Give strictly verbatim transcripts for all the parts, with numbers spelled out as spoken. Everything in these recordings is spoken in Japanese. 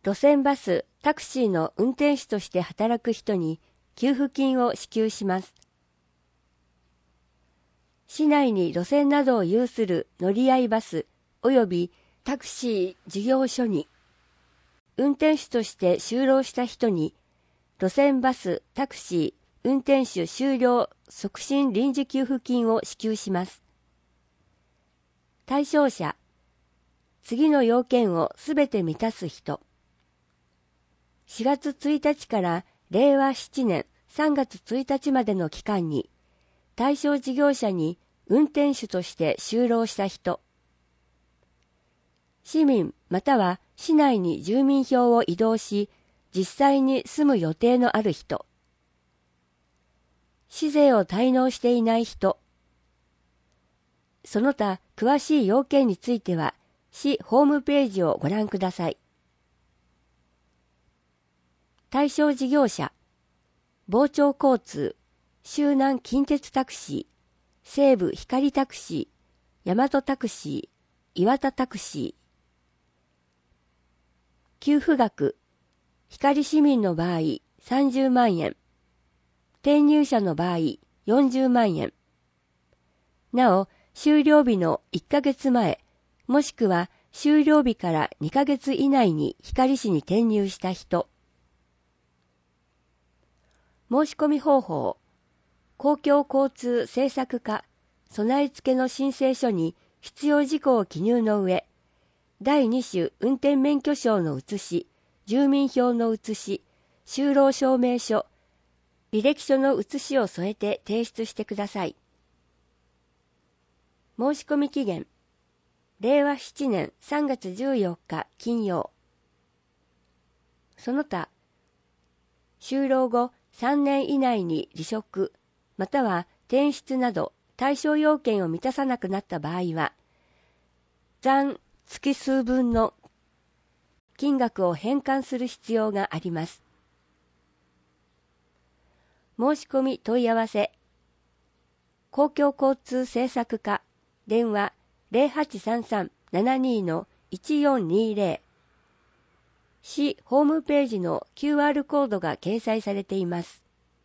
路線バス、タクシーの運転手として働く人に給付金を支給します。市内に路線などを有する乗り合いバス及びタクシー事業所に運転手として就労した人に路線バス、タクシー、運転手就労促進臨時給付金を支給します。対象者、次の要件をすべて満たす人。しがつついたちかられいわななねんさんがつついたちまでの期間に対象事業者に運転手として就労した人。市民または市内に住民票を移動し、実際に住む予定のある人。市税を滞納していない人。その他詳しい要件については、市ホームページをご覧ください。対象事業者、傍聴交通、周南近鉄タクシー、西武光タクシー、大和タクシー、岩田タクシー。給付額、光市民の場合さんじゅうまんえん、転入者の場合よんじゅうまんえん。なお、終了日のいっかげつまえ、もしくは終了日からにかげつ以内に光市に転入した人。申し込み方法、公共交通政策課備え付けの申請書に必要事項を記入の上、だいに種運転免許証の写し、住民票の写し、就労証明書、履歴書の写しを添えて提出してください。申し込み期限、れいわななねんさんがつじゅうよっか金曜。その他、就労後さんねん以内に離職、または転出など対象要件を満たさなくなった場合は、残月数分の金額を返還する必要があります。申し込み問い合わせ、公共交通政策課、電話 ゼロはちさんさんななに いちよんにゼロ。市ホームページの キューアール コードが掲載されています。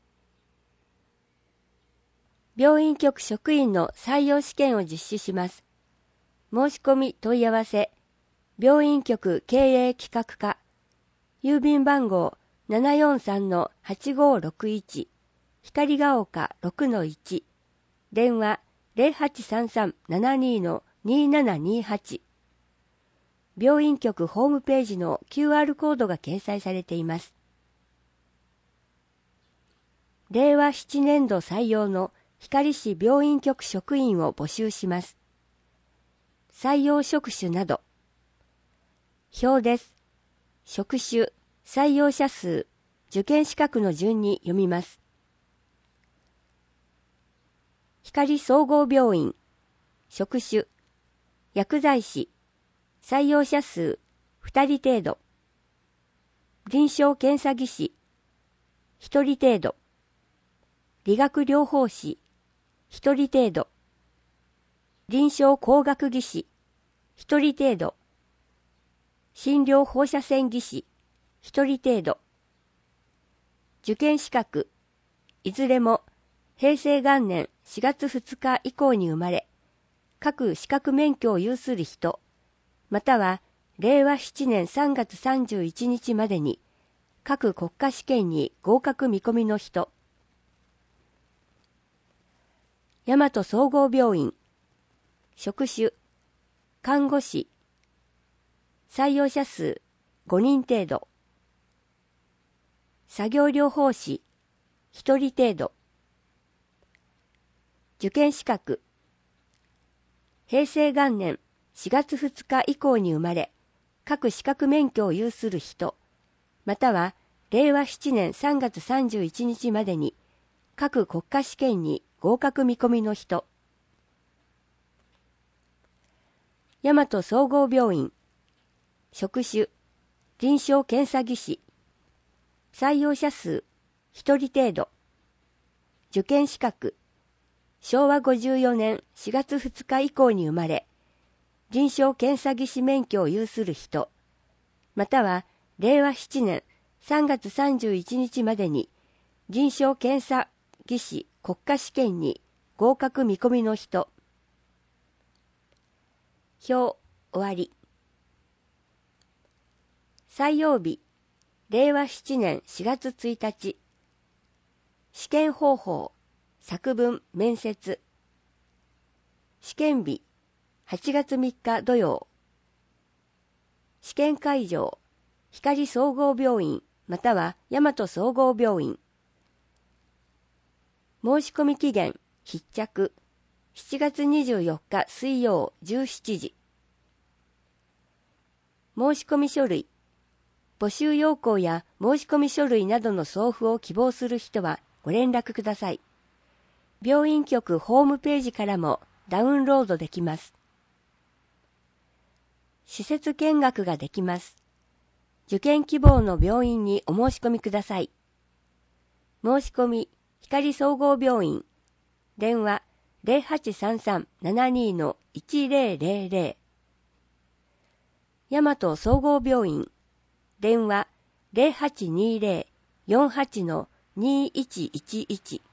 病院局職員の採用試験を実施します。申し込み問い合わせ、病院局経営企画課、郵便番号 ななよんさんのはちごろくいち、光が丘 ろくのいち、電話 ゼロはちさんさんななに にななにはち。病院局ホームページの キューアール コードが掲載されています。れいわななねんど採用の光市病院局職員を募集します。採用職種など。表です。職種、採用者数、受験資格の順に読みます。光総合病院、職種、薬剤師、採用者数ふたり程度。臨床検査技師、ひとり程度。理学療法士、ひとり程度。臨床工学技師、ひとり程度。診療放射線技師、ひとり程度。受験資格、いずれも平成元年しがつふつか以降に生まれ、各資格免許を有する人、またはれいわななねんさんがつさんじゅういちにちまでに各国家試験に合格見込みの人。大和総合病院、職種、看護師、採用者数ごにん程度。作業療法士ひとり程度。受験資格、平成元年しがつふつか以降に生まれ、各資格免許を有する人、またはれいわななねんさんがつさんじゅういちにちまでに各国家試験に合格見込みの人。大和総合病院、職種、臨床検査技師、採用者数ひとり程度。受験資格、しょうわごじゅうよねんしがつふつか以降に生まれ、臨床検査技師免許を有する人、またはれいわななねんさんがつさんじゅういちにちまでに臨床検査技師国家試験に合格見込みの人。表終わり。採用日、れいわななねんしがつついたち。試験方法、作文面接。試験日、はちがつみっか土曜。試験会場、光総合病院または大和総合病院。申し込み期限、必着、しちがつにじゅうよっか水曜じゅうしちじ。申し込み書類、募集要項や申し込み書類などの送付を希望する人はご連絡ください。病院局ホームページからもダウンロードできます。施設見学ができます。受験希望の病院にお申し込みください。申し込み、光総合病院。電話 ゼロはちさんさんななに いちゼロゼロゼロ。大和総合病院。電話 ゼロはちにゼロ よんはち にいちいちいち。